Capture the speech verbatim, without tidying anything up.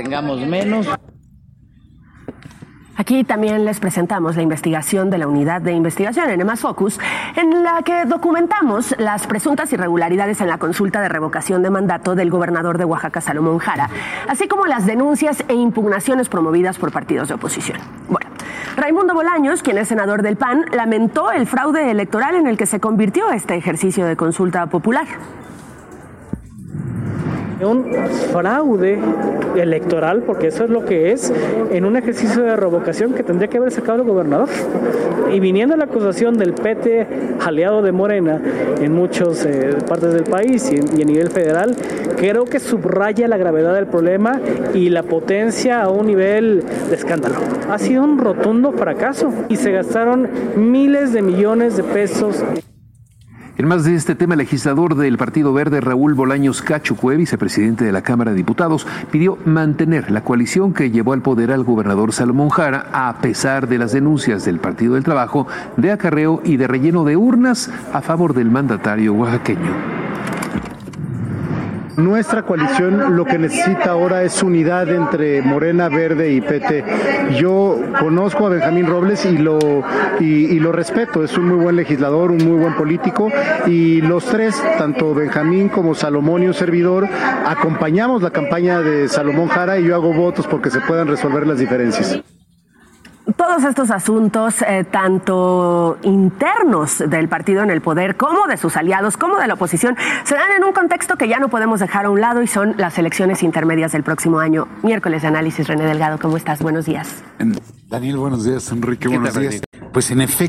tengamos menos. Aquí también les presentamos la investigación de la Unidad de Investigación en Emas Focus, en la que documentamos las presuntas irregularidades en la consulta de revocación de mandato del gobernador de Oaxaca, Salomón Jara, así como las denuncias e impugnaciones promovidas por partidos de oposición. Bueno, Raimundo Bolaños, quien es senador del P A N, lamentó el fraude electoral en el que se convirtió este ejercicio de consulta popular. Un fraude electoral, porque eso es lo que es, en un ejercicio de revocación que tendría que haber sacado el gobernador. Y viniendo la acusación del P T, aliado de Morena, en muchas eh, partes del país y, en, y a nivel federal, creo que subraya la gravedad del problema y la potencia a un nivel de escándalo. Ha sido un rotundo fracaso y se gastaron miles de millones de pesos. En más de este tema, el legislador del Partido Verde, Raúl Bolaños Cachucue, vicepresidente de la Cámara de Diputados, pidió mantener la coalición que llevó al poder al gobernador Salomón Jara, a pesar de las denuncias del Partido del Trabajo de acarreo y de relleno de urnas a favor del mandatario oaxaqueño. Nuestra coalición lo que necesita ahora es unidad entre Morena, Verde y P T. Yo conozco a Benjamín Robles y lo y, y lo respeto, es un muy buen legislador, un muy buen político, y los tres, tanto Benjamín como Salomón y un servidor, acompañamos la campaña de Salomón Jara y yo hago votos porque se puedan resolver las diferencias. Todos estos asuntos, eh, tanto internos del partido en el poder, como de sus aliados, como de la oposición, se dan en un contexto que ya no podemos dejar a un lado y son las elecciones intermedias del próximo año. Miércoles de análisis, René Delgado, ¿cómo estás? Buenos días. Daniel, buenos días. Enrique, buenos días. Pues en efecto,